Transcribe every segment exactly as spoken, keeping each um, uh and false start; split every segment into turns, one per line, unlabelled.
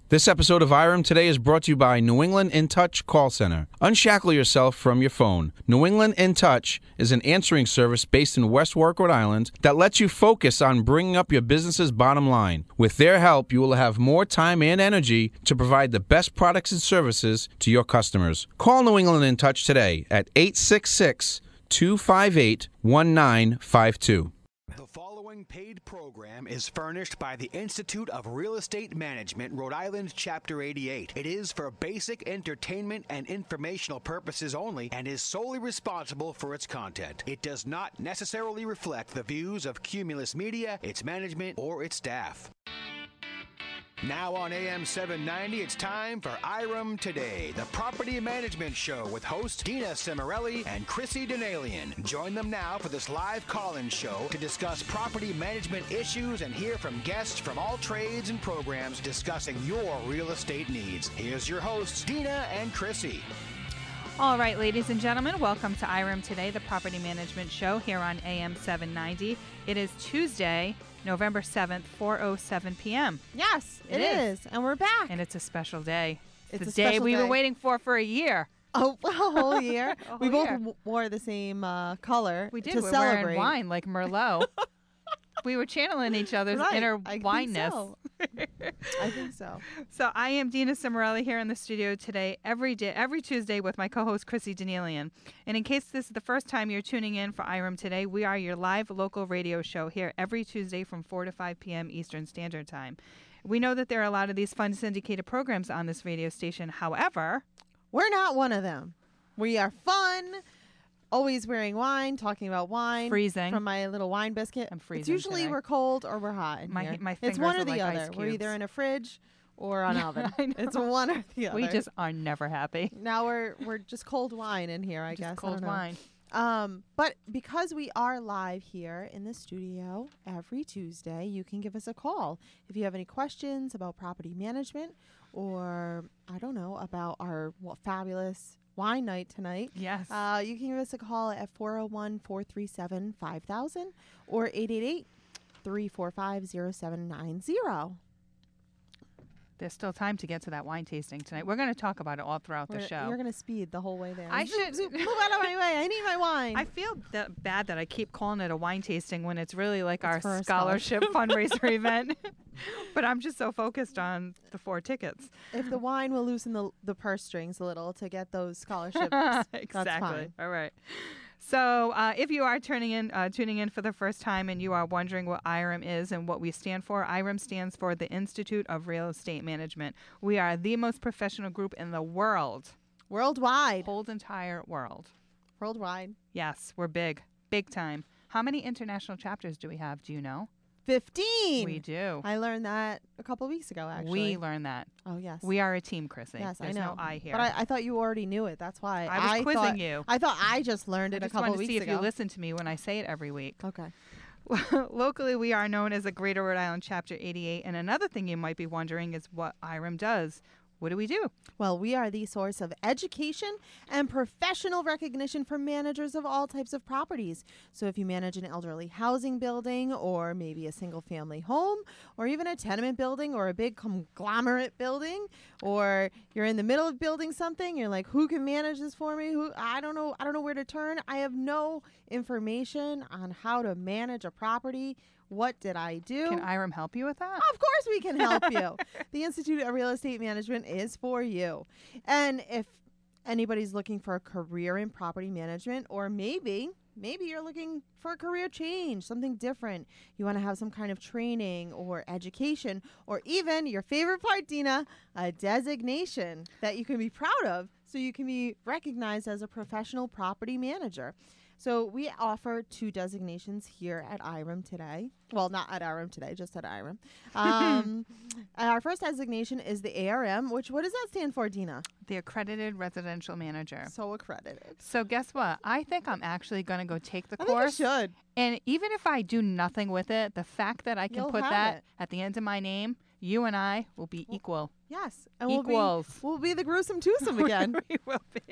This episode of I R E M Today is brought to you by New England In Touch Call Center. Unshackle yourself from your phone. New England In Touch is an answering service based in West Warwick, Rhode Island that lets you focus on bringing up your business's bottom line. With their help, you will have more time and energy to provide the best products and services to your customers. Call New England In Touch today at eight six six, two five eight, one nine five two.
The following paid program is furnished by the Institute of Real Estate Management, Rhode Island, Chapter eighty-eight. It is for basic entertainment and informational purposes only and is solely responsible for its content. It does not necessarily reflect the views of Cumulus Media, its management, or its staff. Now on A M seven ninety, it's time for I R E M Today, the property management show with hosts Dina Cimarelli and Chrissy Denalian. Join them now for this live call-in show to discuss property management issues and hear from guests from all trades and programs discussing your real estate needs. Here's your hosts, Dina and Chrissy.
All right, ladies and gentlemen, welcome to I R E M Today, the property management show here on A M seven ninety. It is Tuesday, November seventh, four oh seven p.m.
Yes, it,
It is.
is. And we're back.
And it's a special day.
It's
the
a
day
special
we've
day.
been waiting for for a year.
Oh, a whole year.
A
we
whole
both
year.
w- wore the same uh, color
We did.
to
We're
celebrate.
wearing wine like Merlot. We were channeling each other's
Right,
inner
I think
wineness.
so. I think so.
So I am Dina Cimarelli here in the studio today, every day, every Tuesday with my co-host Chrissy Denalian. And in case this is the first time you're tuning in for I R E M Today, we are your live local radio show here every Tuesday from four to five p.m. Eastern Standard Time. We know that there are a lot of these fun syndicated programs on this radio station. However,
We're not one of them. We are fun, always wearing wine, talking about wine.
Freezing.
From my little wine biscuit.
I'm freezing
It's usually
today.
we're cold or we're hot in
My-
here.
my
It's
fingers
one
are
or the
like ice
other. We're either
cubes.
in a fridge or an oven.
I know.
It's one or the other.
we just are never happy.
Now we're we're just cold wine in here, I
Just
guess. I
cold
don't know.
wine.
Um, but because we are live here in the studio every Tuesday, you can give us a call if you have any questions about property management or, I don't know, about our well, fabulous wine night tonight.
Yes.
Uh, you can give us a call at four oh one, four three seven, five thousand or eight eight eight, three four five, oh seven nine oh.
There's still time to get to that wine tasting tonight. We're going to talk about it all throughout the
We're-
show.
You're going to speed the whole way there.
I
Zoop,
should-
zoop, move out of my way. I need my wine.
I feel that bad that I keep calling it a wine tasting when it's really like
It's for
our
a
scholarship fundraiser event. But I'm just so focused on the four tickets.
If the wine will loosen the the purse strings a little to get those scholarships,
exactly.
that's fine.
All right. So uh, if you are turning in, uh, tuning in for the first time and you are wondering what I R E M is and what we stand for, I R E M stands for the Institute of Real Estate Management. We are the most professional group in the world,
Worldwide.
whole entire world.
Worldwide.
Yes, we're big, big time. How many international chapters do we have? Do you know?
fifteen.
We do.
I learned that a couple weeks ago, actually.
We learned that.
Oh, yes.
We are a team, Chrissy.
Yes,
There's
I know.
no I here.
But I, I thought you already knew it. That's why.
I was quizzing
thought,
you.
I thought I just learned
I
it a
just
couple
wanted to
weeks
see if
ago.
you listen to me when I say it every week.
Okay.
Locally, we are known as the Greater Rhode Island Chapter eighty-eight. And another thing you might be wondering is what I R E M does. What do we do?
Well, we are the source of education and professional recognition for managers of all types of properties. So if you manage an elderly housing building or maybe a single family home or even a tenement building or a big conglomerate building, or you're in the middle of building something, you're like, who can manage this for me? Who I don't know. I don't know where to turn. I have no information on how to manage a property. What did I do?
Can I R E M help you with that?
Of course we can help you. The Institute of Real Estate Management is for you. And if anybody's looking for a career in property management, or maybe, maybe you're looking for a career change, something different. You want to have some kind of training or education, or even your favorite part, Dina, a designation that you can be proud of so you can be recognized as a professional property manager. So we offer two designations here at I R E M Today. Well, not at I R E M Today, just at I R E M. Um, our first designation is the A R M, which, what does that stand for, Dina?
The Accredited Residential Manager.
So accredited.
So guess what? I think I'm actually going to go take the
I think you
course.
should.
And even if I do nothing with it, the fact that I can
You'll
put
have
that
it.
at the end of my name, you and I will be equal.
Yes. And we'll
Equals.
be, we'll be the gruesome twosome again.
We will be.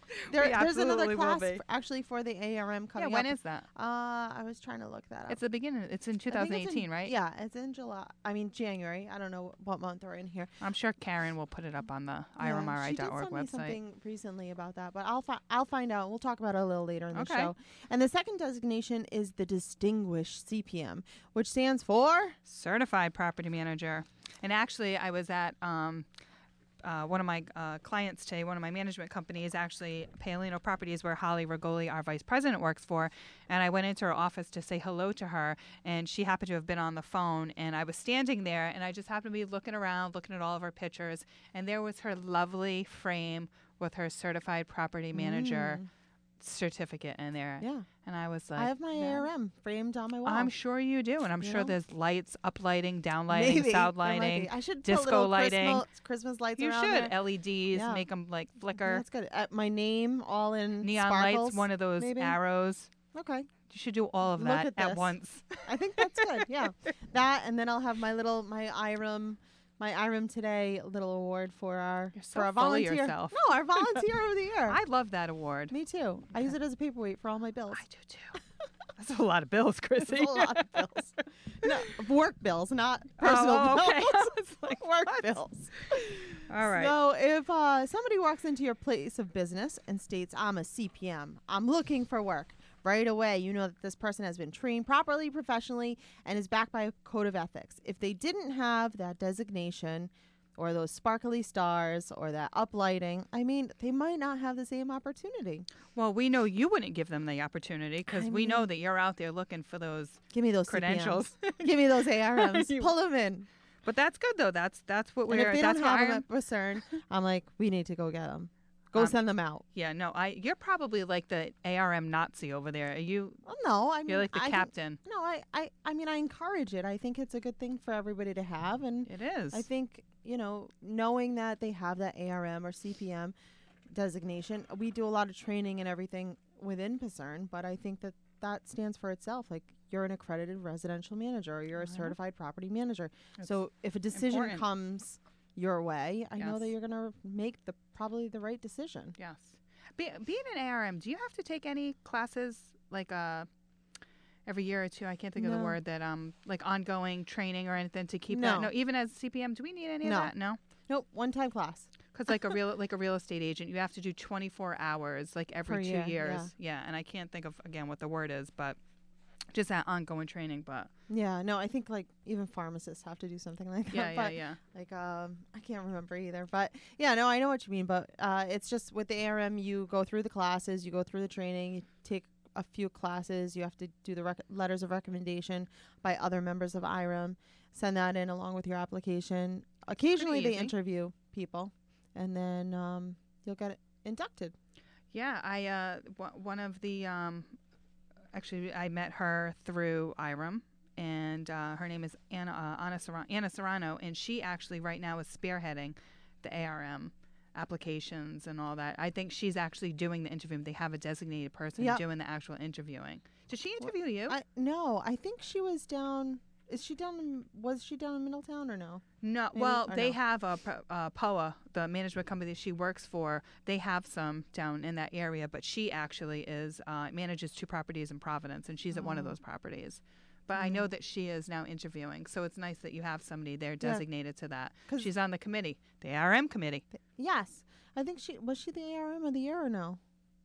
There,
We
there's another
absolutely will
class
be.
f- actually for the A R M
Yeah,
coming
when
up.
is that?
uh, I was trying to look that up.
It's the beginning. It's in
I think it's in-
twenty eighteen, right?
Yeah, it's in July. I mean January. I don't know what month we're in here.
I'm sure Karen will put it up on the I R M R I dot org
yeah, she did send me
website.
something recently about that, but I'll fi- I'll find out. We'll talk about it a little later in the
Okay.
show. And the second designation is the Distinguished C P M, which stands for
Certified Property Manager. And actually, I was at um, uh, one of my uh, clients today, one of my management companies, actually Paolino Properties, where Holly Regoli, our vice president, works for. And I went into her office to say hello to her, and she happened to have been on the phone. And I was standing there, and I just happened to be looking around, looking at all of her pictures, and there was her lovely frame with her Certified Property Manager
Mm.
certificate in there.
Yeah.
And I was like,
I have my
"That-
A R M framed on my wall.
I'm sure you do, and I'm
You
sure
know?
there's lights, up lighting, down lighting,
Maybe.
south
There might
lighting.
be. I should put
disco
little
lighting.
Christmas, Christmas lights
You
around
should
there.
L E Ds,
Yeah.
make them like
Yeah,
flicker.
that's good. Uh, my name all in
Neon
sparkles.
lights, one of those
maybe?
arrows.
Okay.
You should do all of
Look
that
at
at
this.
once.
I think that's good. Yeah, that, and then I'll have my little my I R M, my I R M Today little award for our
You're so
for our
full of
volunteer.
yourself.
No, our volunteer of the year.
I love that award.
Me too. I use it as a paperweight for all my bills.
I do too. That's a lot of bills, Chrissy.
It's a lot of bills. No, work bills, not personal
oh, okay.
bills.
I was like,
Work
what?
bills.
All right.
So if uh, somebody walks into your place of business and states, I'm a C P M, I'm looking for work, right away you know that this person has been trained properly, professionally, and is backed by a code of ethics. If they didn't have that designation or those sparkly stars or that uplighting, I mean, they might not have the same opportunity.
Well, we know you wouldn't give them the opportunity because
I
we know
mean-
that you're out there looking for those
Give me those
credentials.
C P Ms. Give me those A R Ms.
You-
Pull them in.
But that's good though. That's that's what
And
we're.
if they
that's
don't
what
have them
I'm-
at Lucerne, I'm like, we need to go get them. Go
Um,
send them out.
Yeah, no, I. You're probably like the A R M Nazi over there. Are you?
Well, no, I mean,
You're like the
I think-
captain.
no, I, I, I mean, I encourage it. I think it's a good thing for everybody to have, and
It is.
I think, you know, knowing that they have that A R M or C P M designation, we do a lot of training and everything within P S E R N, but I think that that stands for itself. Like, you're an accredited residential manager or you're a
Mhm.
certified property manager.
That's
so if a decision
important.
comes your way, I know that
Yes.
you're going to make the probably the right decision.
Yes. Be, being an A R M, do you have to take any classes like uh every year or two? I can't think of
No.
the word that um like ongoing training or anything to keep
No.
that. No, even as C P M, do we need any
No.
of that? No.
Nope, one-time class.
Because like a real like a real estate agent, you have to do twenty-four hours like every
Per
two
year,
years. Yeah. and I can't think of again what the word is, but just that ongoing training. But
Yeah, no, I think like even pharmacists have to do something like that.
yeah, yeah,
but
yeah.
Like um, I can't remember either, but yeah, no, I know what you mean. But uh, it's just with the A R M, you go through the classes, you go through the training, you take a few classes, you have to do the rec- letters of recommendation by other members of I R M, send that in along with your application. Occasionally, they
easy.
interview people, and then um, you'll get inducted.
Yeah, I uh w- one of the um actually I met her through I R M, and uh, her name is Anna uh, Anna, Serrano, Anna Serrano, and she actually right now is spearheading the A R M applications and all that. I think she's actually doing the interviewing. They have a designated person
Yep.
doing the actual interviewing. Did she interview you?
I no, I think she was down. Is she down? In, was she down in Middletown or no?
No,
Maybe,
well,
or
they
no?
have a P- uh, P O A, the management company that she works for. They have some down in that area, but she actually is uh, manages two properties in Providence, and she's at one of
Oh.
those properties. But I know that she is now interviewing, so it's nice that you have somebody there
Yeah.
designated to that.
'Cause-
She's on the committee, the A R M committee.
Yes, I think she was. She the A R M of the year or no?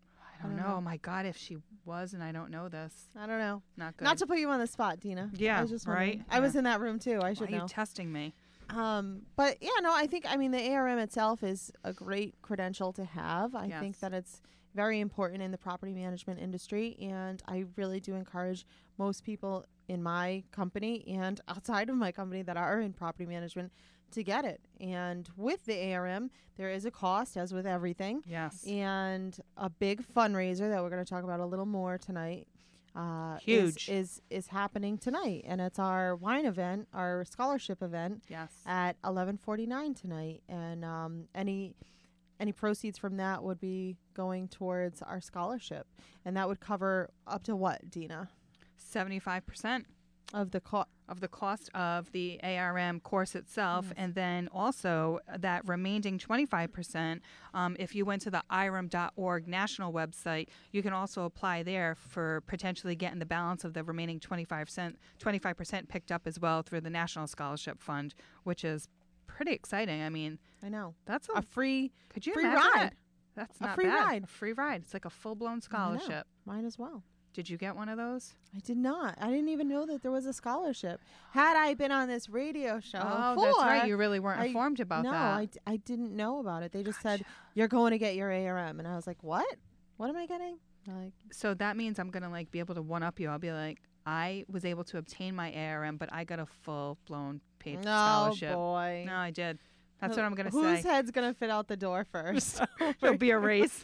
I don't
don't
know.
know.
Oh my God, if she was, and I don't know this,
I don't know.
not good.
Not to put you on the spot, Dina.
Yeah,
I was just
right?
wondering. I was
Yeah.
in that room too. I
Why
should
are you
know.
testing me?
Um, but yeah, no, I think I mean the A R M itself is a great credential to have. I think
Yes.
that it's very important in the property management industry, and I really do encourage most people in my company and outside of my company that are in property management to get it. And with the A R M, there is a cost, as with everything,
Yes.
and a big fundraiser that we're going to talk about a little more tonight. Uh,
Huge.
is, is is happening tonight, and it's our wine event, our scholarship event
Yes.
at eleven forty-nine tonight, and um, any any proceeds from that would be going towards our scholarship, and that would cover up to what, Dina?
Seventy-five percent.
Of the co-
of the cost of the A R M course itself,
Yes.
and then also that remaining twenty-five percent, um, if you went to the I R M dot org national website, you can also apply there for potentially getting the balance of the remaining twenty-five percent twenty-five percent picked up as well through the National Scholarship Fund, which is pretty exciting. I mean,
I know.
that's a,
A free
could you
free
imagine
ride.
that? That's
A
not
free
bad.
ride.
A free ride. It's like a full-blown
I know.
scholarship.
Mine as well.
Did you get one of those?
I did not. I didn't even know that there was a scholarship. Had I been on this radio show
Oh,
before,
that's right. You really weren't
I-
informed about
no,
that.
I, d- I didn't know about it. They just said, you're going to get your A R M. And I was like, what? What am I getting? Like,
So that means I'm gonna like be able to one up you. I'll be like, I was able to obtain my A R M, but I got a full blown paid
no,
scholarship.
boy.
No, I did. That's what I'm gonna
Whose
say.
head's going to fit out the door first?
It'll be a race.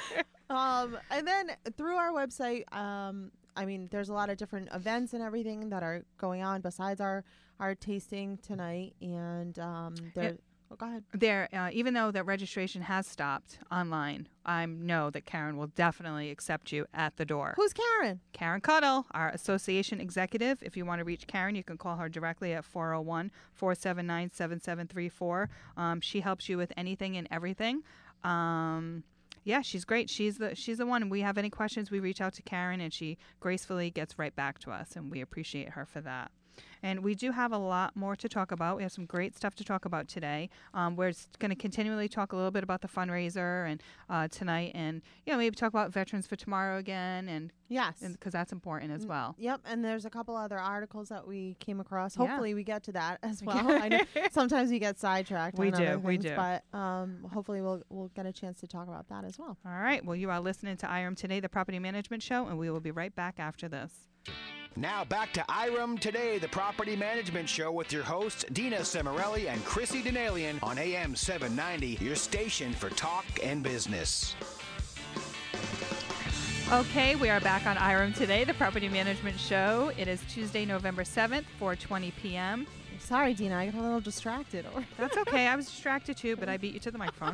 Um, and then through our website, um, I mean, there's a lot of different events and everything that are going on besides our, our tasting tonight. And um, there. Oh, go ahead.
There, uh, even though that registration has stopped online, I know that Karen will definitely accept you at the door.
Who's Karen?
Karen Cuddle, our association executive. If you want to reach Karen, you can call her directly at four oh one, four seven nine, seven seven three four. Um, she helps you with anything and everything. Um, yeah, she's great. She's the she's the one. If we have any questions, we reach out to Karen, and she gracefully gets right back to us, and we appreciate her for that. And we do have a lot more to talk about. We have some great stuff to talk about today. Um, we're going to continually talk a little bit about the fundraiser and uh, tonight, and you know maybe talk about Veterans for Tomorrow again, and
Yes.
because that's important as
Mm,
well.
Yep, and there's a couple other articles that we came across.
Yeah.
Hopefully, we get to that as well. I know sometimes we get sidetracked.
We
on
do,
other
we
things,
do.
But um, hopefully, we'll we'll get a chance to talk about that as well.
All right. Well, you are listening to I R M Today, the Property Management Show, and we will be right back after this.
Now back to I R M Today, the Property Management Show with your hosts Dina Cimarelli and Chrissy Denalian on A M seven ninety, your station for talk and business.
Okay, we are back on I R M Today, the Property Management Show. It is Tuesday, November seventh, four twenty p.m.
Sorry, Dina, I got a little distracted.
That's okay. I was distracted too, but I beat you to the microphone.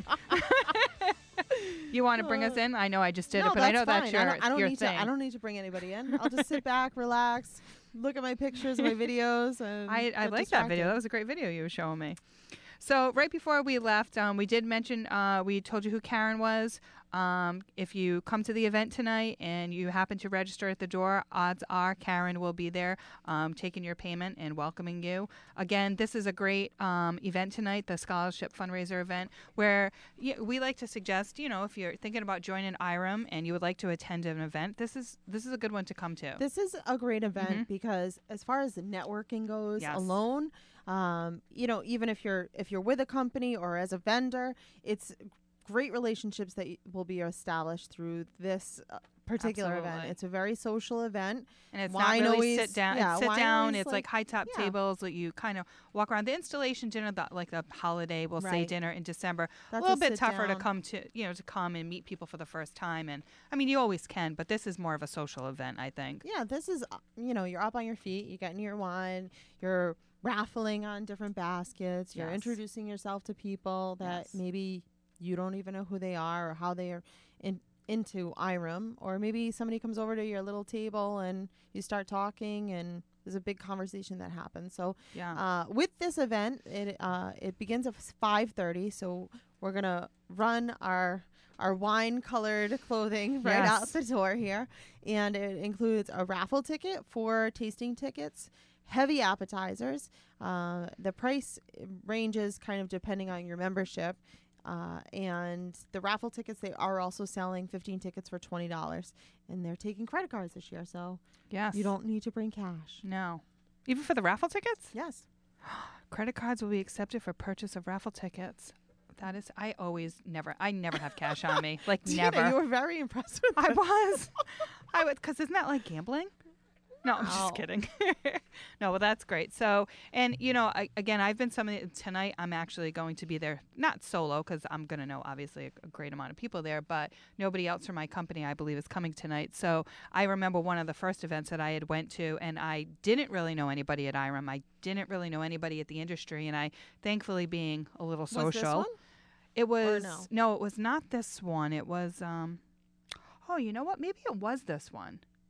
You want to bring us in? I know I just did
no,
it, but I know
fine.
that's your,
I don't, I don't
your
need
thing.
to. I don't need to bring anybody in. I'll just sit back, relax, look at my pictures, my videos, and
I, I
get
like that video.
distracted.
That was a great video you were showing me. So right before we left, um, we did mention, uh, we told you who Karen was. Um, if you come to the event tonight and you happen to register at the door, odds are Karen will be there um, taking your payment and welcoming you. Again, this is a great um, event tonight, the scholarship fundraiser event, where y- we like to suggest, you know, if you're thinking about joining I R M and you would like to attend an event, this is this is a good one to come to.
This is a great event
Mhm.
because as far as the networking goes
Yes.
alone, um, you know, even if you're if you're with a company or as a vendor, it's great relationships that y- will be established through this uh, particular event.
Absolutely.
It's a very social event.
And it's
Wine
not really
always-
sit down.
yeah,
it's sit
wine
down.
always,
It's like,
like-
high top
yeah.
tables that you kind of walk around. The installation dinner, the, like the holiday, we'll say
Right.
dinner in December,
That's
a little
a
bit
sit
tougher to
down.
come to, you know, to come and meet people for the first time. And I mean, you always can, but this is more of a social event, I think.
Yeah, this is, uh, you know, you're up on your feet, you're getting your wine, you're raffling on different baskets, you're
Yes.
introducing yourself to people that
Yes.
maybe you don't even know who they are or how they are in, into I R M, or maybe somebody comes over to your little table and you start talking and there's a big conversation that happens. So
Yeah.
uh, with this event, it uh, it begins at five thirty. So we're gonna run our our wine colored clothing right
Yes.
out the door here, and it includes a raffle ticket, four tasting tickets, heavy appetizers. Uh, the price ranges kind of depending on your membership. Uh, and the raffle tickets, they are also selling fifteen tickets for twenty dollars, and they're taking credit cards this year, so
yes.
you don't need to bring cash.
No. Even for the raffle tickets?
Yes.
Credit cards will be accepted for purchase of raffle tickets. That is, I always never, I never have cash on me. Like,
Tina,
never.
you were very impressed with
I
that.
was. I would, because isn't that like gambling? No, I'm
Wow.
just kidding. No, well, that's great. So, and you know, I, again, I've been somebody tonight. I'm actually going to be there, not solo, because I'm going to know obviously a, a great amount of people there, but nobody else from my company, I believe, is coming tonight. So, I remember one of the first events that I had went to, and I didn't really know anybody at I R M. I didn't really know anybody at the industry, and I, thankfully, being a little
Was
social,
this one?
it was
no?
it was not this one. It was um, oh, you know what? Maybe it was this one.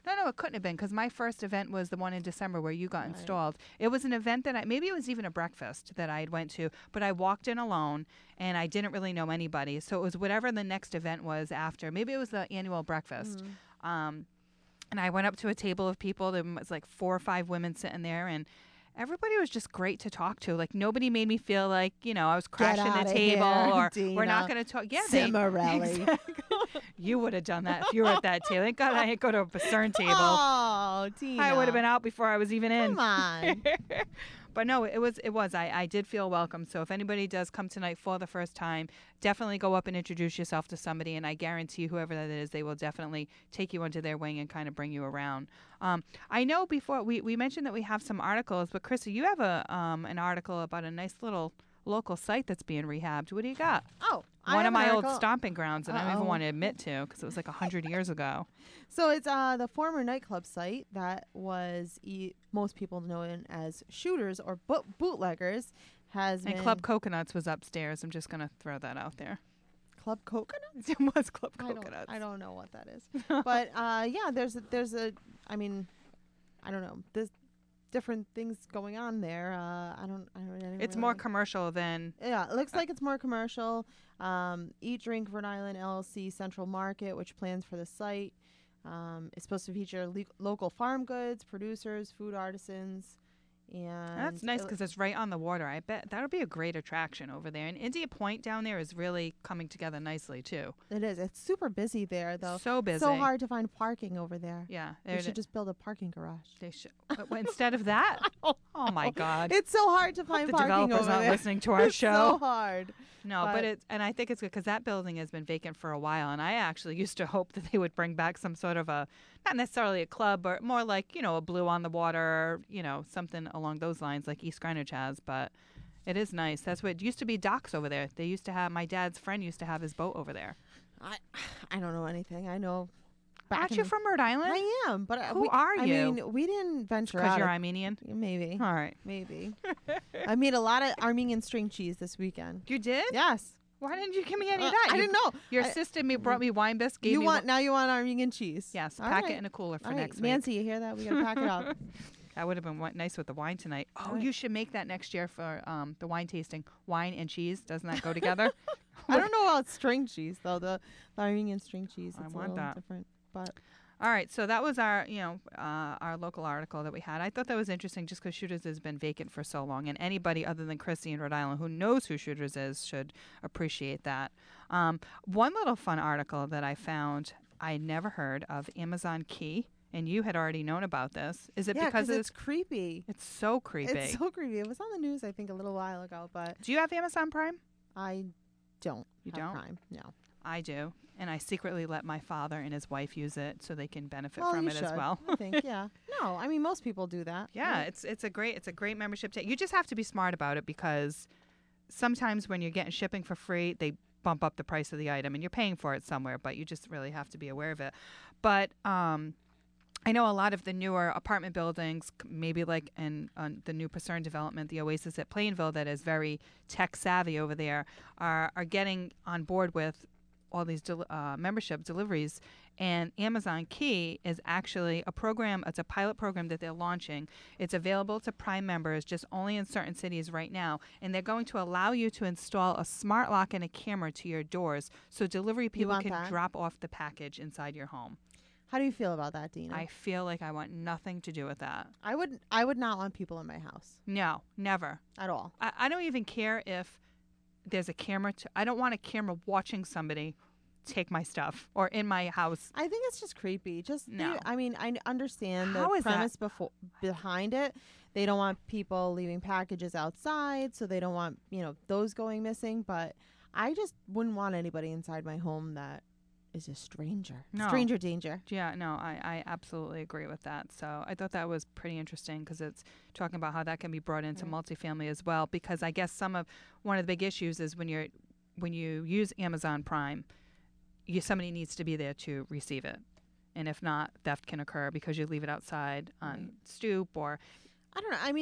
No, no, it couldn't have been because my first event was the one in December where you got
Right.
installed. It was an event that I, maybe it was even a breakfast that I had went to, but I walked in alone and I didn't really know anybody. So it was whatever the next event was after. Maybe it was the annual breakfast.
Mm.
Um, and I went up to a table of people. There was like four or five women sitting there, and everybody was just great to talk to. Like nobody made me feel like, you know, I was crashing
outta
the table
here,
or
Dina.
we're not going to talk. Yeah, they,
Cimarelli.
exactly. You would have done that if you were at that table. Thank God I didn't go to a CERN table.
Oh, Tina.
I would have been out before I was even in.
Come on.
But no, it was it was. I, I did feel welcome. So if anybody does come tonight for the first time, definitely go up and introduce yourself to somebody, and I guarantee whoever that is, they will definitely take you under their wing and kind of bring you around. Um, I know before we, we mentioned that we have some articles, but Chrissy, you have a um an article about a nice little local site that's being rehabbed. What do you got?
Oh, I
One
have
of
an
my old
article.
stomping grounds that I don't even
Uh-oh.
want to admit to because it was like a hundred years ago.
So it's uh the former nightclub site that was e- most people know it as Shooters or bo- Bootleggers has
And
been
Club Coconuts was upstairs. I'm just gonna throw that out there.
Club Coconut.
It was Club
I don't,
Coconuts.
I don't know what that is, but uh yeah, there's a, there's a I mean, I don't know. There's different things going on there. Uh, I don't. I don't. I don't
It's
really-
more commercial than
Yeah, it looks like it's more commercial. Um, Eat Drink Rhode Island L L C Central Market, which plans for the site. Um, it's supposed to feature le- local farm goods, producers, food artisans, and
that's nice
it-
because it's right on the water. I bet that'll be a great attraction over there. And India Point down there is really coming together nicely too.
it is. It's super busy there, though.
So busy.
So hard to find parking over there.
Yeah,
They
they're-
should just build a parking garage.
They should. But when- instead of that, oh my God,
It's so hard to
Hope
find
the
parking
developer's
over
not
there.
listening to our
It's
show.
so hard.
No, but,
But-
it's and I think it's good because that building has been vacant for a while, and I actually used to hope that they would bring back some sort of a, not necessarily a club, but more like you know a Blue on the Water, you know something along those lines like East Greenwich has. But it is nice. That's what it used to be. Docks over there. They used to have my dad's friend used to have his boat over there.
I I don't know anything. I know. Back
Aren't
in
you
the-
from Rhode Island?
I am, but uh,
Who
we,
are
I
you?
mean, we didn't venture
Because
out.
you're
of-
Armenian.
Maybe.
All right.
Maybe. I made a lot of Armenian string cheese this weekend.
You did?
Yes.
Why didn't you give me any
Uh,
of that?
I
You-
didn't know.
Your
I-
sister me brought me wine biscuits. Gave
You
me
want
one-
now? You want Armenian cheese?
Yes,
All
pack
right.
it in a cooler for
All right.
next week.
Nancy, you hear that? We gotta pack it up.
That would have been wi- nice with the wine tonight. Oh,
All right.
you should make that next year for um, the wine tasting. Wine and cheese, doesn't that go together?
I don't know about string cheese though. The, the Armenian string cheese.
I
It's
want
a little
that.
different, but
All right, so that was our, you know, uh, our local article that we had. I thought that was interesting just because Shooters has been vacant for so long, and anybody other than Chrissy in Rhode Island who knows who Shooters is should appreciate that. Um, one little fun article that I found, I never heard of Amazon Key, and you had already known about this. Is it
yeah,
because
it's
it's
creepy.
it's so creepy?
It's so creepy. It was on the news, I think, a little while ago, but
Do you have Amazon Prime?
I don't.
You
have
don't?
Prime. No.
I do, and I secretly let my father and his wife use it so they can benefit
well,
from
you
it
should,
as well.
I think. Yeah. No, I mean most people do that.
Yeah,
right?
it's it's a great it's a great membership. Ta- you just have to be smart about it because sometimes when you're getting shipping for free, they bump up the price of the item, and you're paying for it somewhere. But you just really have to be aware of it. But um, I know a lot of the newer apartment buildings, c- maybe like in uh, the new Pacern development, the Oasis at Plainville, that is very tech savvy over there, are are getting on board with all these del- uh, membership deliveries. And Amazon Key is actually a program, it's a pilot program that they're launching. It's available to Prime members just only in certain cities right now. And they're going to allow you to install a smart lock and a camera to your doors so delivery people
want
can
that?
drop off the package inside your home.
How do you feel about that, Dina?
I feel like I want nothing to do with that.
I would. I would not want people in my house
No, never.
at all.
I, I don't even care if there's a camera. To, I don't want a camera watching somebody take my stuff or in my house.
I think it's just creepy. Just leave
No.
it- I mean, I n- understand the
How is that?
premise before behind it. They don't want people leaving packages outside, so they don't want you know those going missing. But I just wouldn't want anybody inside my home that is a stranger.
No.
Stranger danger.
Yeah, no, I, I absolutely agree with that. So I thought that was pretty interesting because it's talking about how that can be brought into
Right.
multifamily as well. Because I guess some of one of the big issues is when you're when you use Amazon Prime, you somebody needs to be there to receive it, and if not, theft can occur because you leave it outside on
Right.
stoop or
I don't know. I mean,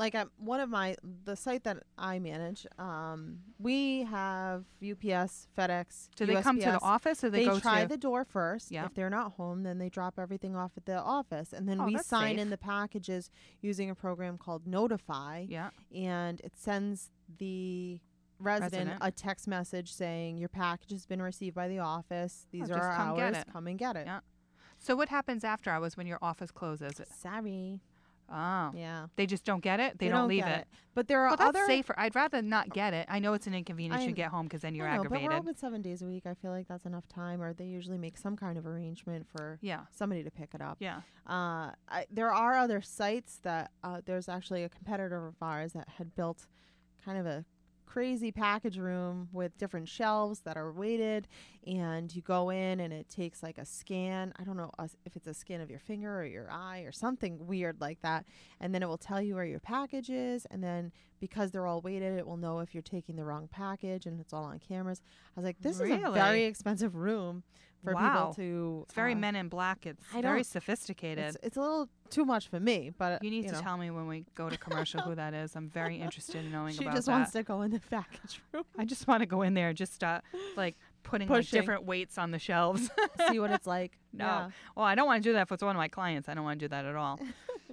like at one of my the site that I manage, um, we have U P S, FedEx.
Do they come to the office or they,
They
go
try
to?
the door first.
Yeah.
If they're not home, then they drop everything off at the office, and then
Oh,
we
that's
sign
safe.
in the packages using a program called Notify,
Yeah.
and it sends the resident,
Resident.
a text message saying your package has been received by the office. These
Oh,
are
just
our
come get
hours.
it.
Come and get it.
Yeah. So what happens after hours when your office closes?
Sorry.
Oh.
Yeah.
They just don't get it? They,
They
don't,
don't
leave
get
it.
But there are
Well, that's
other
safer. I'd rather not get it. I know it's an inconvenience.
I
You
kn-
get home because then you're
I know, but
aggravated.
we're open seven days a week. I feel like that's enough time, or they usually make some kind of arrangement for
Yeah.
somebody to pick it up.
Yeah.
Uh, I, there are other sites that uh, there's actually a competitor of ours that had built kind of a crazy package room with different shelves that are weighted, and you go in and it takes like a scan. I don't know uh, if it's a scan of your finger or your eye or something weird like that, and then it will tell you where your package is, and then because they're all weighted, it will know if you're taking the wrong package, and it's all on cameras. I was like, this is a
Really?
very expensive room for
Wow.
people to.
It's very
uh,
Men in Black. It's
I
very
don't-
sophisticated.
It's, it's a little too much for me, but
You need to
know.
tell me when we go to commercial who that is. I'm very interested in knowing
She
about
just
that.
wants to go in the package room,
I just want to go in there and just start like putting like
Pushing.
different weights on the shelves.
see what it's like.
No.
Yeah.
Well, I don't want to do that if it's one of my clients. I don't want to do that at all.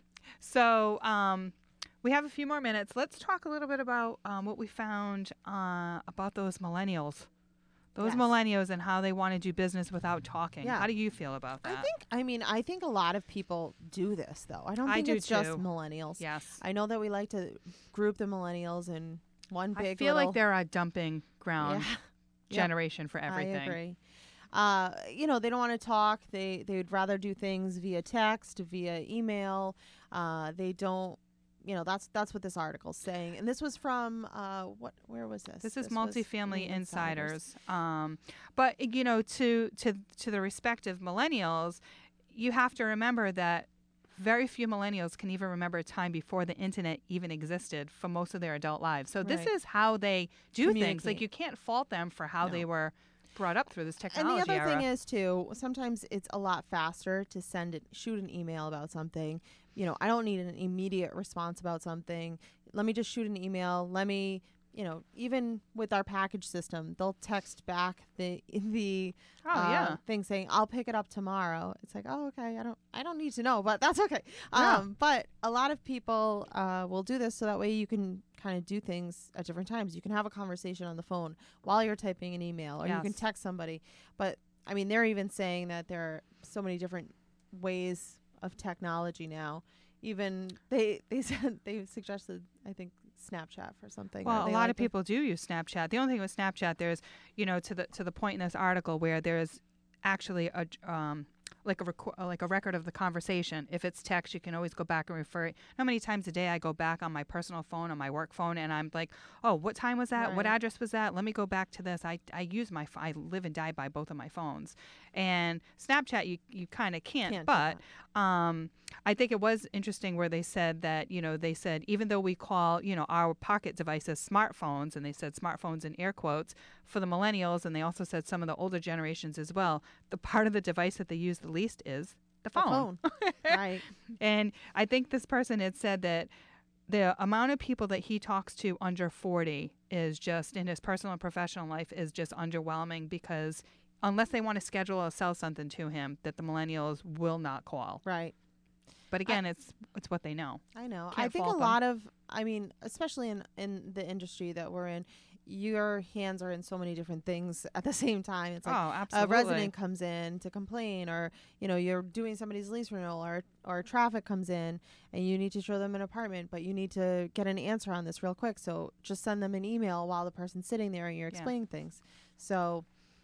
So um, we have a few more minutes. Let's talk a little bit about um, what we found uh, about those millennials. Those
Yes.
millennials and how they want to do business without talking.
Yeah.
How do you feel about that?
I think, I mean, I think a lot of people do this, though. I don't
I
think
do
it's just
too.
millennials.
Yes.
I know that we like to group the millennials in one big
I feel
little,
like they're a dumping ground
yeah,
generation for
I
everything.
agree. Uh, you know, they don't want to talk. They they would rather do things via text, via email. Uh, they don't. You know, that's that's what this article's saying. And this was from uh, what? Where was this?
This is
was
multifamily
the
insiders. Um, but you know, to to to the respective millennials, you have to remember that very few millennials can even remember a time before the internet even existed for most of their adult lives. So this
Right.
is how they do things. Like
Communicate.
you can't fault them for how
No.
they were brought up through this
And
technology
the other
era.
thing is too, sometimes it's a lot faster to send it, shoot an email about something. You know, I don't need an immediate response about something. Let me just shoot an email. Let me, you know, even with our package system, they'll text back the the
oh
uh,
yeah.
thing saying, "I'll pick it up tomorrow." It's like, oh, okay. I don't, I don't need to know, but that's okay.
Yeah.
Um, but a lot of people uh, will do this so that way you can kind of do things at different times. You can have a conversation on the phone while you're typing an email, or you can
Yes.
text somebody. But I mean, they're even saying that there are so many different ways of technology now. Even they they said they suggested, I think, Snapchat for something. or
Well, a
they
lot
like
of
to-
people do use Snapchat. The only thing with Snapchat, there's, you know, to the to the point in this article where there's actually a um, like a reco- uh, like a record of the conversation. If it's text, you can always go back and refer it. How many times a day I go back on my personal phone, on my work phone, and I'm like, oh, what time was that? What
Right.
address was that? Let me go back to this. I, I use my, ph- I live and die by both of my phones. And Snapchat, you, you kind of can't,
Can't do
but um, I think it was interesting where they said that, you know, they said even though we call, you know, our pocket devices smartphones, and they said smartphones in air quotes, for the millennials, and they also said some of the older generations as well, the part of the device that they use the least is the
The
phone.
phone. Right.
And I think this person had said that the amount of people that he talks to under forty is just, in his personal and professional life, is just underwhelming because unless they want to schedule or sell something to him, that the millennials will not call.
Right.
But again, it's it's what they know.
I know.
Can't
I think a
fault them.
lot of, I mean, especially in, in the industry that we're in, your hands are in so many different things at the same time. It's like
oh,
a
absolutely.
resident comes in to complain, or, you know, you're doing somebody's lease renewal, or, or traffic comes in and you need to show them an apartment, but you need to get an answer on this real quick. So just send them an email while the person's sitting there and you're
Yeah.
explaining things. So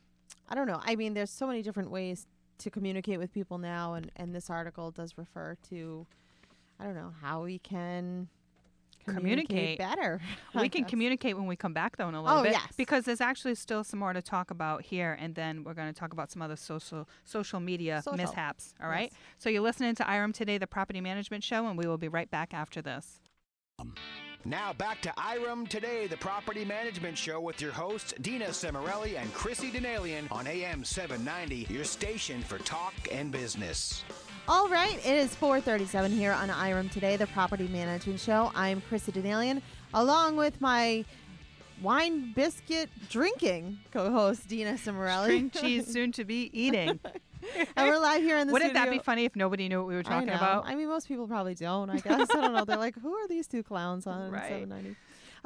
I don't know. I mean, there's so many different ways to communicate with people now, and, and this article does refer to, I don't know, how we can
Communicate.
communicate better.
We
I
can
guess.
communicate when we come back, though, in a little
Oh,
bit.
yes.
Because there's actually still some more to talk about here, and then we're going to talk about some other social social media
Social.
mishaps. All right?
Yes.
So you're listening to I R M Today, the Property Management Show, and we will be right back after this.
Now back to I R M Today, the Property Management Show with your hosts, Dina Cimarelli and Chrissy Denalian on A M seven ninety, your station for talk and business.
All right, it is four thirty-seven here on I R M Today, the Property Management Show. I'm Chrissy Denalian, along with my wine biscuit drinking co-host, Dina Cimarelli.
String cheese soon to be eating.
And we're live here in the
Wouldn't
studio.
that be funny if nobody knew what we were talking
I know.
about?
I mean, most people probably don't, I guess. I don't know. They're like, who are these two clowns on
Right.
seven ninety?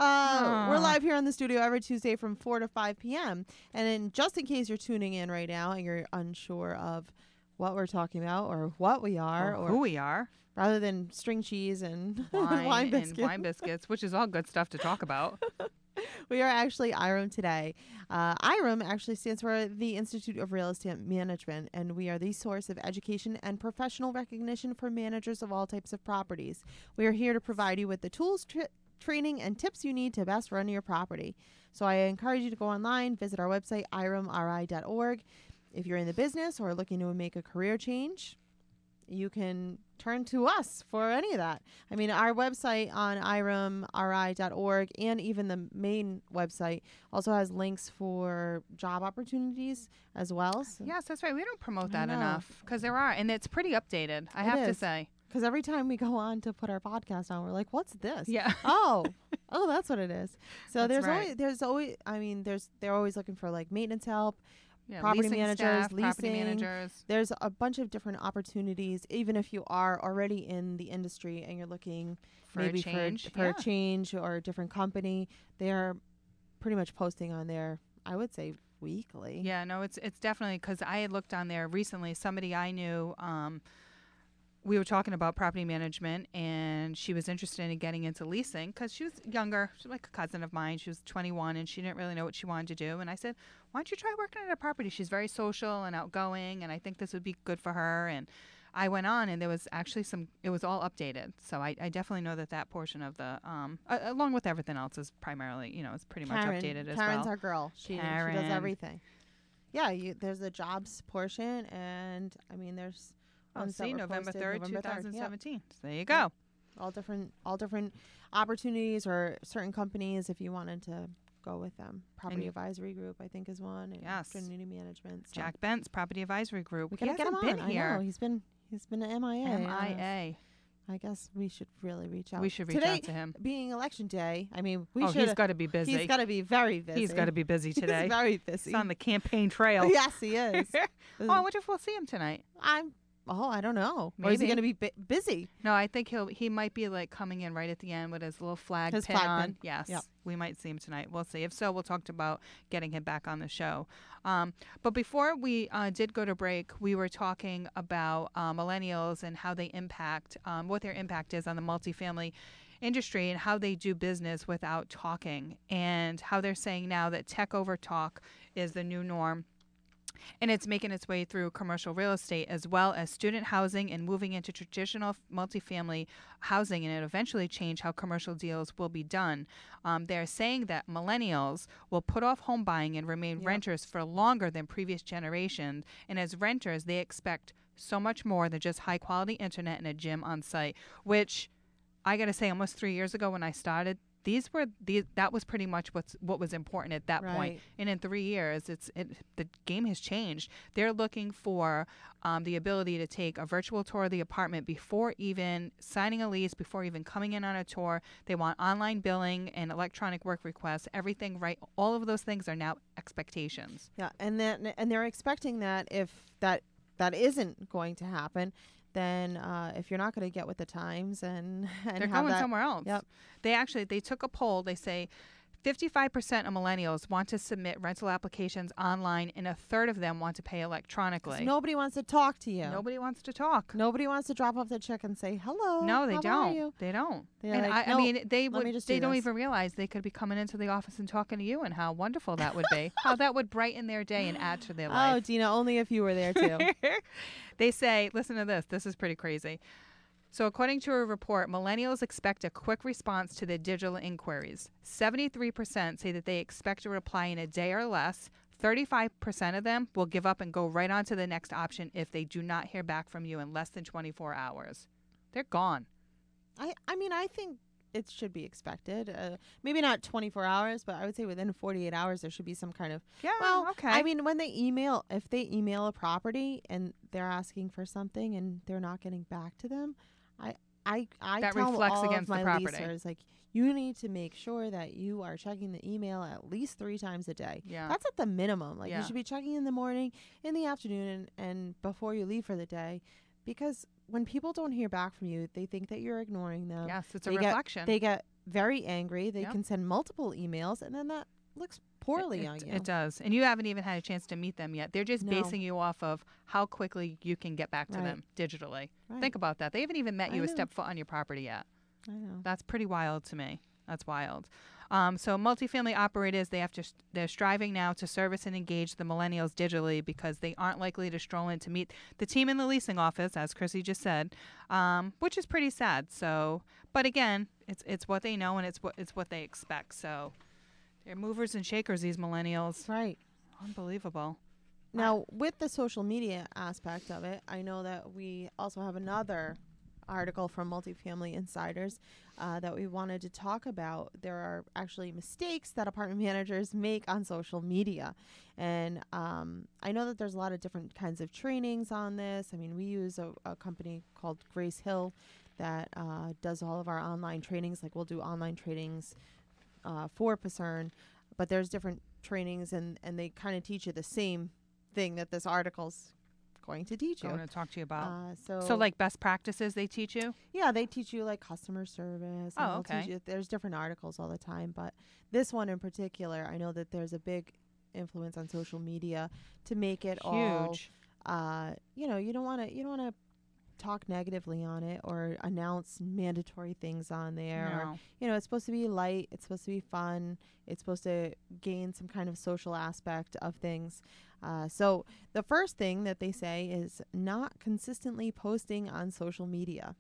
Uh, we're
Aw.
live here in the studio every Tuesday from four to five p.m. And in, just in case you're tuning in right now and you're unsure of what we're talking about or what we are,
Or
or
who we are.
rather than string cheese and
Wine,
wine
and
biscuit,
wine biscuits, which is all good stuff to talk about.
we are actually I R M Today. Uh, I R M actually stands for the Institute of Real Estate Management, and we are the source of education and professional recognition for managers of all types of properties. We are here to provide you with the tools, tri- training, and tips you need to best run your property. So I encourage you to go online, visit our website, I R M R I dot org. If you're in the business or looking to make a career change, you can turn to us for any of that. I mean, our website on I R M R I dot org and even the main website also has links for job opportunities as well. So
Yes, that's right. We don't promote
I
that
know.
enough because there are, and it's pretty updated, I
It
have to
is.
say.
because every time we go on to put our podcast on, we're like, what's this?
Yeah.
oh, oh, that's what it is. So
That's
there's
right.
always, there's always, I mean, there's, they're always looking for like maintenance help.
Yeah,
Property
leasing
managers,
staff, property
leasing.
managers.
There's a bunch of different opportunities, even if you are already in the industry and you're looking
For a
maybe
change,
for, for
yeah.
a change or a different company. They're pretty much posting on there, I would say, weekly.
Yeah, no, it's it's definitely because I had looked on there recently. Somebody I knew, um, we were talking about property management, and she was interested in getting into leasing because she was younger. She was like a cousin of mine. She was twenty-one, and she didn't really know what she wanted to do. And I said, why don't you try working at a property? She's very social and outgoing, and I think this would be good for her. And I went on, and there was actually some, it was all updated. So I, I definitely know that that portion of the, um, uh, along with everything else, is primarily, you know, it's pretty much
Karen,
updated as
Karen's
well.
our girl. She, she
Karen.
does everything. Yeah, you, there's a jobs portion, and I mean, there's
Oh,
ones that
see,
were
November
posted
third,
November
two
third.
thousand
Yeah.
seventeen. So there you
Yeah.
go.
all different all different opportunities or certain companies if you wanted to go with them. Property
And-
Advisory Group, I think, is one. And
Yes.
Trinity Management. So
Jack Bentz, Property Advisory Group.
we
He
gotta get him
hasn't
on.
been
I
here.
know he's been he's been an M I A.
M I
uh,
A.
I guess we should really reach out.
We should reach
Today,
out to him.
being election day, I mean, we
oh,
should.
he's got to be busy.
He's got to be very busy.
He's got to be busy today.
He's very busy.
He's on the campaign trail.
Yes, he is.
Oh, I wonder if we'll see him tonight.
I'm. Oh, I don't know. Or is he
Maybe.
going to be bu- busy?
No, I think he'll he might be like coming in right at the end with his little flag
His
pin
flag
on.
pin.
Yes,
Yep.
we might see him tonight. We'll see. If so, we'll talk about getting him back on the show. Um, but before we uh, did go to break, we were talking about uh, millennials and how they impact, um, what their impact is on the multifamily industry and how they do business without talking, and how they're saying now that tech over talk is the new norm. And it's making its way through commercial real estate as well as student housing and moving into traditional multifamily housing, and it eventually change how commercial deals will be done. Um, they're saying that millennials will put off home buying and remain
Yep.
renters for longer than previous generations. And as renters, they expect so much more than just high quality internet and a gym on site, which I got to say, almost three years ago when I started, these were these that was pretty much what's what was important at that point.
Right.
And in three years, it's it, the game has changed. They're looking for um, the ability to take a virtual tour of the apartment before even signing a lease, before even coming in on a tour. They want online billing and electronic work requests. Everything right. All of those things are now expectations.
Yeah, and then and they're expecting that if that that isn't going to happen, then uh, if you're not going to get with the times and and
They're
have
going
that,
somewhere else.
Yep.
They actually they took a poll. They say fifty-five percent of millennials want to submit rental applications online, and a third of them want to pay
'cause
electronically.
nobody wants to talk to you.
Nobody wants to talk.
Nobody wants to drop off the check and say hello.
No, they
how
don't.
Are you?
They don't.
They're
and
like,
I, I
"No,
mean, they
let me
would.
just
They
do
don't
this."
even realize they could be coming into the office and talking to you, and how wonderful that would be. How that would brighten their day and add to their
Oh,
life.
Dina, only if you were there too.
They say, listen to this. This is pretty crazy. So according to a report, millennials expect a quick response to their digital inquiries. seventy-three percent say that they expect a reply in a day or less. thirty-five percent of them will give up and go right on to the next option if they do not hear back from you in less than twenty-four hours. They're gone.
I, I mean, I think it should be expected. Uh, maybe not twenty-four hours, but I would say within forty-eight hours there should be some kind of.
Yeah.
Well,
okay.
I mean, when they email, if they email a property and they're asking for something and they're not getting back to them, I I I
That
tell
reflects
all
against
of
the
my
property.
leasers, like, you need to make sure that you are checking the email at least three times a day.
Yeah.
That's at the minimum. Like
Yeah.
you should be checking in the morning, in the afternoon, and, and before you leave for the day, because when people don't hear back from you, they think that you're ignoring them.
Yes, it's a
they get-
reflection.
They get very angry. They
Yep.
can send multiple emails, and then that looks poorly
it,
on
it,
you.
It does. And you haven't even had a chance to meet them yet. They're just
No.
basing you off of how quickly you can get back to
Right.
them digitally.
Right.
Think about that. They haven't even met
I
you a
know.
step foot on your property yet.
I know.
That's pretty wild to me. That's wild. Um, so multifamily operators, they have to, they're striving now to service and engage the millennials digitally because they aren't likely to stroll in to meet the team in the leasing office, as Chrissy just said, um, which is pretty sad. So, but again, it's it's what they know and it's what it's what they expect. So, they're movers and shakers. These millennials,
Right.
unbelievable.
Now, with the social media aspect of it, I know that we also have another article from Multifamily Insiders uh, that we wanted to talk about. There are actually mistakes that apartment managers make on social media. And um, I know that there's a lot of different kinds of trainings on this. I mean, we use a, a company called Grace Hill that uh, does all of our online trainings. Like we'll do online trainings uh, for P C E R N, but there's different trainings and, and they kind of teach you the same thing that this article's going to teach you.
Going to talk to you about.
Uh, so,
so, like best practices, they teach you.
yeah, they teach you like customer service. and
Oh,
they'll
okay.
teach you, there's different articles all the time, but this one in particular, I know that there's a big influence on social media to make it all.
Huge.
Uh, you know, you don't want to you don't want to talk negatively on it or announce mandatory things on there. Or,
No.
you know, it's supposed to be light. It's supposed to be fun. It's supposed to gain some kind of social aspect of things. Uh, so the first thing that they say is not consistently posting on social media.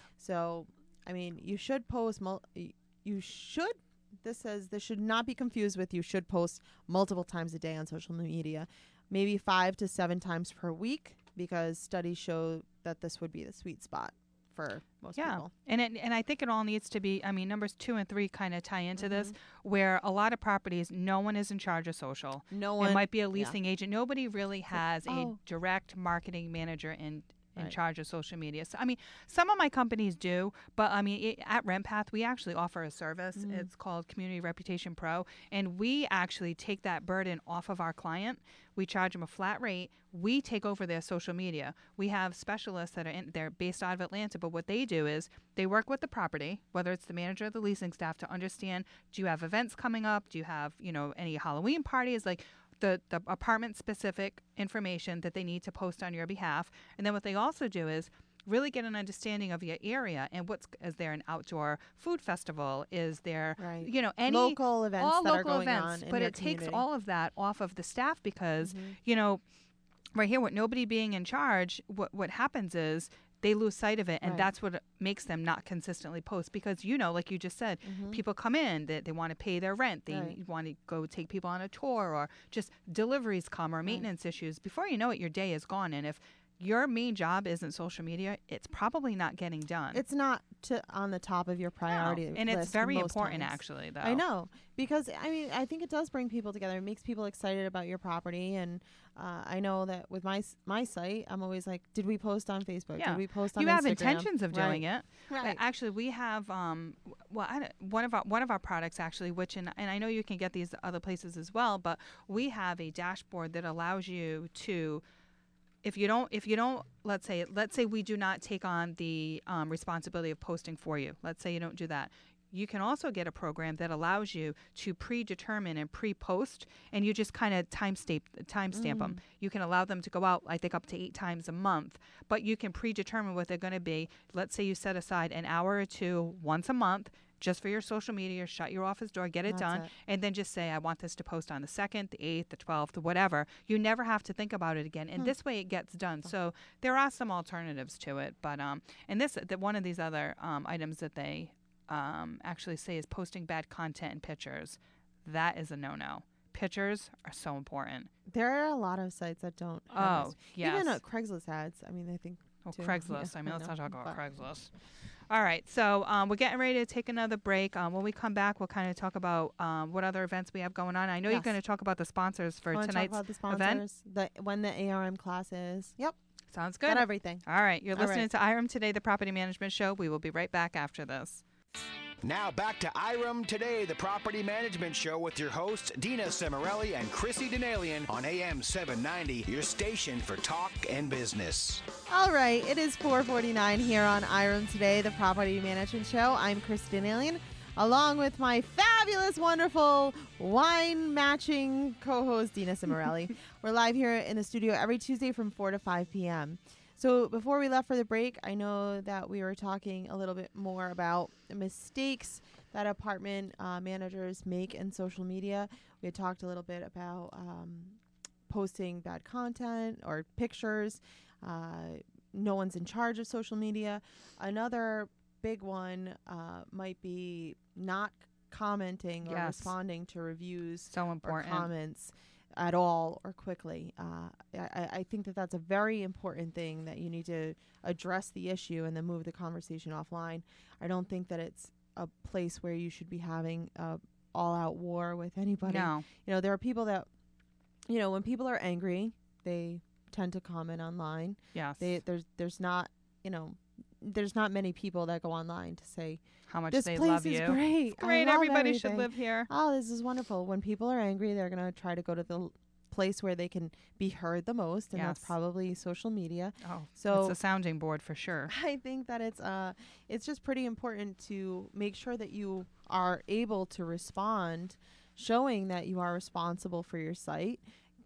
So, I mean, you should post, mul- y- you should, this says this should not be confused with you should post multiple times a day on social media, maybe five to seven times per week, because studies show that this would be the sweet spot for most
Yeah,
people.
and it, and I think it all needs to be. I mean, numbers two and three kind of tie into this,
Mm-hmm.
where a lot of properties, no one is in charge of social.
No
It
one
might be a leasing agent. Nobody really has a
oh.
direct marketing manager in in
Right.
charge of social media. So, I mean, some of my companies do, but I mean, it, at RentPath, we actually offer a service.
Mm.
It's called Community Reputation Pro, and we actually take that burden off of our client. We charge them a flat rate. We take over their social media. We have specialists that are in, they're based out of Atlanta, but what they do is they work with the property, whether it's the manager or the leasing staff, to understand, do you have events coming up? Do you have, you know, any Halloween parties? Like, the, the apartment-specific information that they need to post on your behalf. And then what they also do is really get an understanding of your area and what's, is there an outdoor food festival? Is there,
Right.
you know, any
local events
all
that
local
are going
events,
on in
but
your
it takes
community.
all of that off of the staff because,
Mhm.
you know, right here, with nobody being in charge, what what happens is they lose sight of it, and
Right.
that's what makes them not consistently post because, you know, like you just said,
Mhm.
people come in, they, they want to pay their rent, they
Right.
want to go take people on a tour, or just deliveries come, or maintenance issues. Before you know it, your day is gone, and if your main job isn't social media, it's probably not getting done.
It's not to on the top of your
No.
priority
and it's
list
very
most
important,
times.
actually, though.
I know, because I mean, I think it does bring people together. It makes people excited about your property, and uh, I know that with my s- my site, I'm always like, did we post on Facebook?
Yeah.
Did we post on
You
Instagram?
have intentions of doing
Right.
it.
Right.
But actually, we have um, w- well, I don't- one of our one of our products actually, which and, and I know you can get these other places as well, but we have a dashboard that allows you to, if you don't, if you don't, let's say, let's say we do not take on the um, responsibility of posting for you. Let's say you don't do that. You can also get a program that allows you to predetermine and pre-post, and you just kind of time stamp time stamp them. You can allow them to go out, I think, up to eight times a month, but you can predetermine what they're going to be. Let's say you set aside an hour or two once a month just for your social media, shut your office door, get it
That's
done,
it.
and then just say, I want this to post on the second, the eighth, the twelfth, whatever. You never have to think about it again, and
Hmm.
this way it gets done. So there are some alternatives to it, but um, and this that one of these other um, items that they um, actually say is posting bad content and pictures. That is a no-no. Pictures are so important.
There are a lot of sites that don't. have
Oh,
this.
yes.
Even uh, Craigslist ads. I mean, I think.
Oh,
too.
Craigslist.
Yeah,
I mean,
I
let's
know,
not talk about
but-
Craigslist. All right, so um, we're getting ready to take another break. Um, when we come back, we'll kind of talk about um, what other events we have going on. I know
Yes.
you're going to talk about the sponsors for
I want to talk
tonight's
about the
event.
sponsors, the, when the A R M class is. Yep.
Sounds good.
Got everything.
All right, you're
All
listening
right.
to I R A M Today, the Property Management Show. We will be right back after this.
Now back to I R A M Today, the Property Management Show with your hosts, Dina Cimarelli and Chrissy Denalian on A M seven ninety, your station for talk and business.
All right, it is four forty-nine here on I R A M Today, the Property Management Show. I'm Chrissy Denalian, along with my fabulous, wonderful, wine-matching co-host, Dina Cimarelli. We're live here in the studio every Tuesday from four to five p.m. So before we left for the break, I know that we were talking a little bit more about the mistakes that apartment uh, managers make in social media. We had talked a little bit about um, posting bad content or pictures. Uh, no one's in charge of social media. Another big one uh, might be not commenting or
Yes.
responding to reviews
So
or
important.
comments at all or quickly. Uh, I, I think that that's a very important thing that you need to address the issue and then move the conversation offline. I don't think that it's a place where you should be having a all-out war with anybody.
No.
You know, there are people that, you know, when people are angry, they tend to comment online.
Yes.
They there's there's not, you know, there's not many people that go online to say,
How much
this
they
place
love
is
you.
great. I
Great.
love
Everybody should
everything.
live here.
Oh, this is wonderful. When people are angry, they're going to try to go to the l- place where they can be heard the most, and that's
Yes.
probably social media.
Oh,
So
it's a sounding board for sure.
I think that it's uh it's just pretty important to make sure that you are able to respond, showing that you are responsible for your site.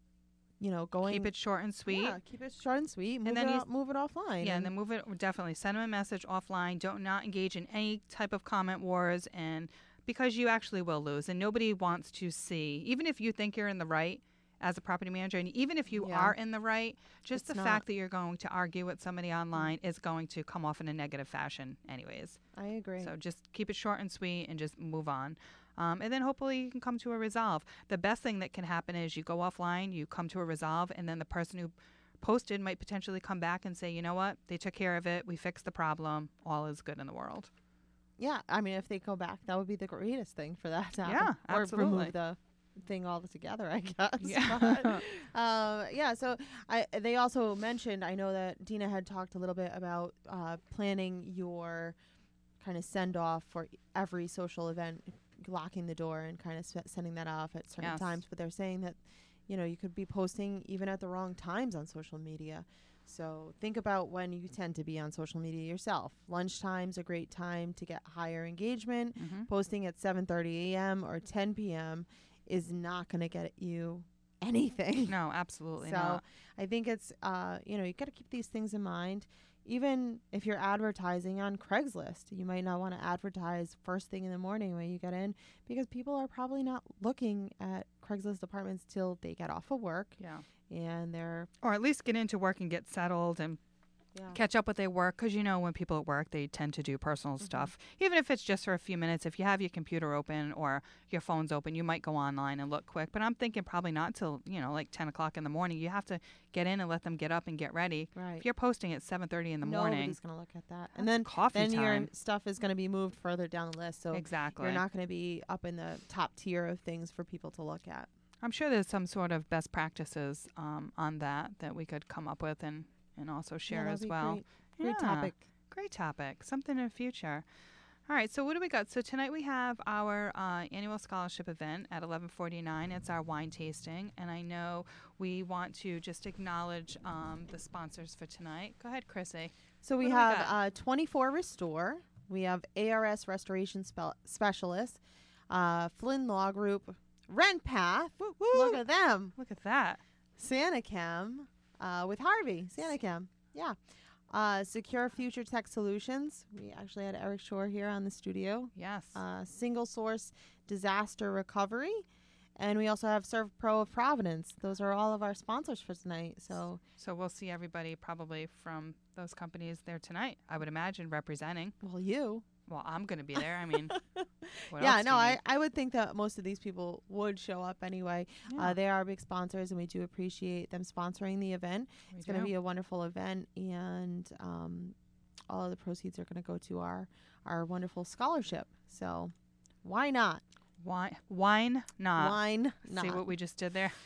You know, going
Keep it short and sweet.
Yeah, keep it short and sweet. Move
then
it
you-
off, move it offline.
Yeah, and then move it. Definitely send them a message offline. Don't not engage in any type of comment wars, and because you actually will lose, and nobody wants to see. Even if you think you're in the right as a property manager, and even if you
Yeah.
are in the right, just
It's
the
not.
fact that you're going to argue with somebody online is going to come off in a negative fashion, anyways.
I agree.
So just keep it short and sweet, and just move on. Um, and then hopefully you can come to a resolve. The best thing that can happen is you go offline, you come to a resolve, and then the person who posted might potentially come back and say, you know what, they took care of it, we fixed the problem, all is good in the world.
Yeah, I mean, if they go back, that would be the greatest thing for that to happen.
Yeah,
or
absolutely.
remove the thing altogether, I guess.
Yeah.
But, uh, yeah. So I they also mentioned. I know that Dina had talked a little bit about uh, planning your kind of send off for every social event, locking the door and kind of s- sending that off at certain
Yes.
times. But they're saying that, you know, you could be posting even at the wrong times on social media. So think about when you tend to be on social media yourself. Lunchtime's a great time to get higher engagement.
hmm
Posting at seven thirty a.m. or ten p.m. is not going to get you anything.
No, absolutely
So
not.
I think it's, uh, you know, you got to keep these things in mind. Even if you're advertising on Craigslist, you might not want to advertise first thing in the morning when you get in, because people are probably not looking at Craigslist apartments till they get off of work
Yeah.
and they're,
Or at least get into work and get settled and
yeah.
catch up with their work, because you know when people at work, they tend to do personal
Mm-hmm.
stuff, even if it's just for a few minutes. If you have your computer open or your phone's open, you might go online and look quick, but I'm thinking probably not till, you know, like ten o'clock in the morning. You have to get in and let them get up and get ready.
Right.
If you're posting at seven thirty in the morning,
Nobody's going to look at that. And then
coffee
then your
time.
stuff is going to be moved further down the list. So
Exactly.
you're not going to be up in the top tier of things for people to look at.
I'm sure there's some sort of best practices um, on that that we could come up with and, and also share
that'd
as
be
well.
Great, great
Yeah.
topic.
Great topic. Something in the future. All right. So what do we got? So tonight we have our uh, annual scholarship event at eleven forty-nine. It's our wine tasting, and I know we want to just acknowledge um, the sponsors for tonight. Go ahead, Chrissy.
So we
What do we
have
got?
uh, twenty-four Restore. We have A R S Restoration Spe- Specialist, uh, Flynn Law Group, RentPath.
Woo,
Look at them.
Look at that.
SantaChem uh, with Harvey. SantaChem. Yeah. Uh, Secure Future Tech Solutions. We actually had Eric Shore here on the studio.
Yes.
Uh, Single Source Disaster Recovery. And we also have Serve Pro of Providence. Those are all of our sponsors for tonight. So,
so we'll see everybody probably from those companies there tonight, I would imagine, representing.
well, you.
Well, I'm going to be there. I mean, what
yeah,
else do
no,
you
I,
need?
I would think that most of these people would show up anyway.
Yeah,
Uh, they are big sponsors, and we do appreciate them sponsoring the event.
we
It's going to
do.
be a wonderful event, and um, all of the proceeds are going to go to our our wonderful scholarship. So why not?
Wine, wine, not.
Wine not.
See what we just did there?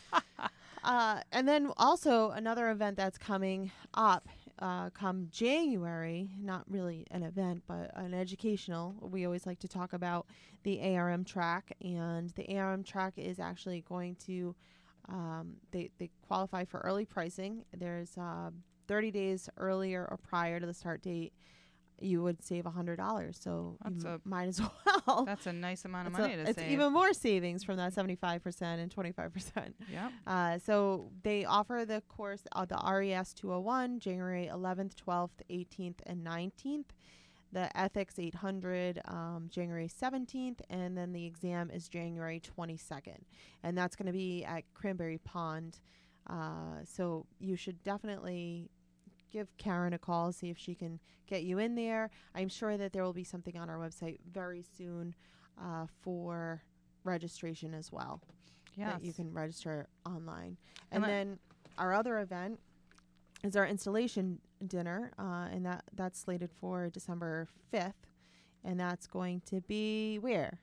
Uh, and then also another event that's coming up uh, come January, not really an event, but an educational. We always like to talk about the A R M track, and the A R M track is actually going to, um, they, they qualify for early pricing. There's uh, thirty days earlier or prior to the start date, you would save one hundred dollars. So
That's
you
a-
m- might as well.
That's a nice amount of
It's,
money
a-
to
it's
save.
even more savings from that seventy-five percent and twenty-five percent.
Yep.
Uh, so they offer the course, uh, the R E S two oh one, January eleventh, twelfth, eighteenth, and nineteenth. The Ethics eight hundred, um, January seventeenth, and then the exam is January twenty-second. And that's going to be at Cranberry Pond. Uh, so you should definitely give Karen a call, see if she can get you in there. I'm sure that there will be something on our website very soon uh, for registration as well.
Yes.
That you can register online.
And
And,
let-
then our other event is our installation dinner, uh, and that that's slated for December fifth, and that's going to be where?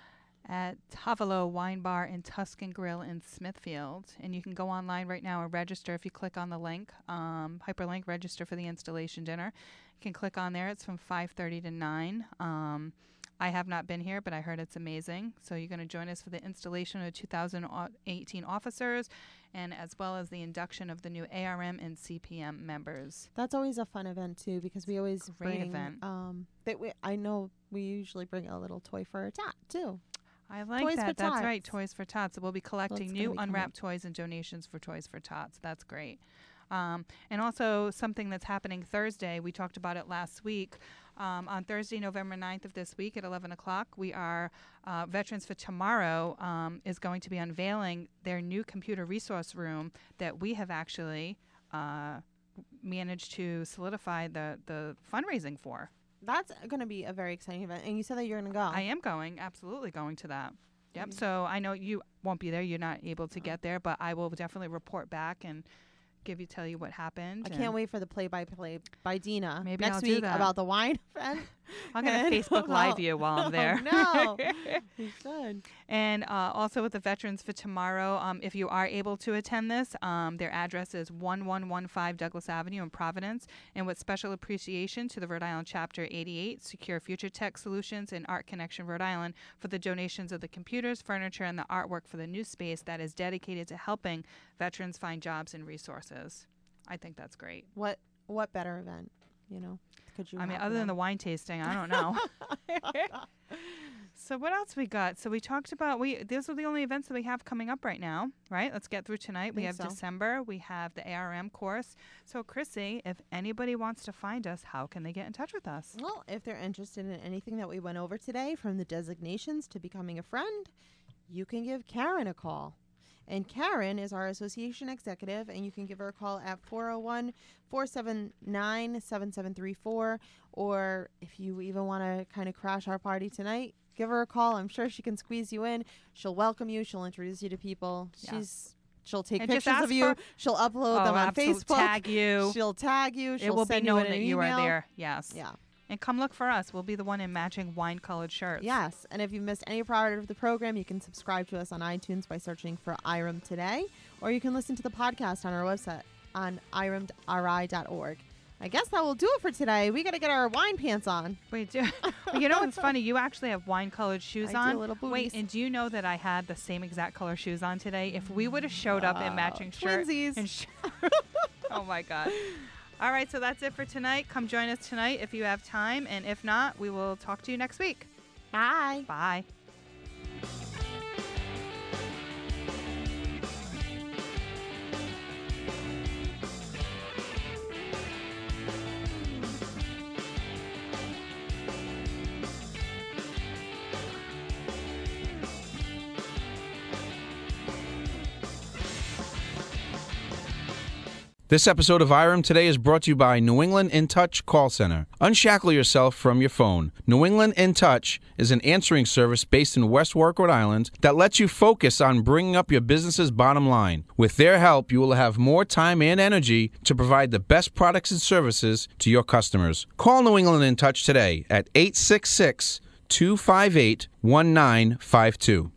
At Tavolo Wine Bar and Tuscan Grill in Smithfield. And you can go online right now and register if you click on the link, um, hyperlink, register for the installation dinner. You can click on there. It's from five thirty to nine. Um, I have not been here, but I heard it's amazing. So you're going to join us for the installation of two thousand eighteen officers, and as well as the induction of the new A R M and C P M members.
That's always a fun event too, because we always
Great
bring.
event.
Um, that we I know we usually bring a little toy for a tot too.
I like
Toys
that.
for
That's right.
Tots.
Toys for Tots. We'll be collecting
gonna
new
be coming.
unwrapped toys and donations for Toys for Tots. That's great. Um, and also something that's happening Thursday. We talked about it last week. Um, on Thursday, November ninth of this week at eleven o'clock, we are, uh, Veterans for Tomorrow um, is going to be unveiling their new computer resource room that we have actually uh, managed to solidify the, the fundraising for.
That's going to be a very exciting event. And you said that you're going to go.
I am going, absolutely going to that. Yep. So I know you won't be there. You're not able to get there, but I will definitely report back and give you, tell you what happened.
I
and
can't wait for the play-by-play by Dina
Maybe
next
I'll do
week
that.
about the wine event.
I'm going
And
to Facebook Live
about-
you while I'm there.
Oh, no. You should.
And uh, also with the Veterans for Tomorrow, um, if you are able to attend this, um, their address is one one one five Douglas Avenue in Providence. And with special appreciation to the Rhode Island Chapter eighty-eight, Secure Future Tech Solutions, and Art Connection Rhode Island for the donations of the computers, furniture, and the artwork for the new space that is dedicated to helping veterans find jobs and resources. I think that's great.
What what better event, you know? Could you
I mean,
have
other than the
them?
wine tasting, I don't know. So what else we got? So we talked about we. Those are the only events that we have coming up right now, right? Let's get through tonight. We
Think
have
so.
December. We have the A R M course. So Chrissy, if anybody wants to find us, how can they get in touch with us?
Well, if they're interested in anything that we went over today, from the designations to becoming a friend, you can give Karen a call. And Karen is our association executive, and you can give her a call at four oh one, four seven nine, seven seven three four. Or if you even want to kind of crash our party tonight, give her a call. I'm sure she can squeeze you in. She'll welcome you. She'll introduce you to people.
Yeah.
She's She'll take
And just
pictures
ask
of you.
for-
She'll upload them on
absolute-
Facebook.
Tag you.
She'll tag you. She'll
It will be
send
known
you an
that you are
email.
there. Yes.
Yeah.
And come look for us. We'll be the one in matching wine-colored shirts.
Yes, and if you missed any part of the program, you can subscribe to us on iTunes by searching for I R M Today, or you can listen to the podcast on our website on I R M R I dot org. I guess that will do it for today. We got to get our wine pants on.
We do. Well, you know what's funny? You actually have wine-colored shoes
I do,
on.
little
Wait,
booties.
and do you know that I had the same exact color shoes on today? If we would have showed up in
Wow,
matching shirt
twinsies.
and sh- oh my god! All right, so that's it for tonight. Come join us tonight if you have time, and if not, we will talk to you next week.
Bye.
Bye.
The This episode of I R M Today is brought to you by New England In Touch Call Center. Unshackle yourself from your phone. New England In Touch is an answering service based in West Warwick, Rhode Island that lets you focus on bringing up your business's bottom line. With their help, you will have more time and energy to provide the best products and services to your customers. Call New England In Touch today at eight six six, two five eight, one nine five two.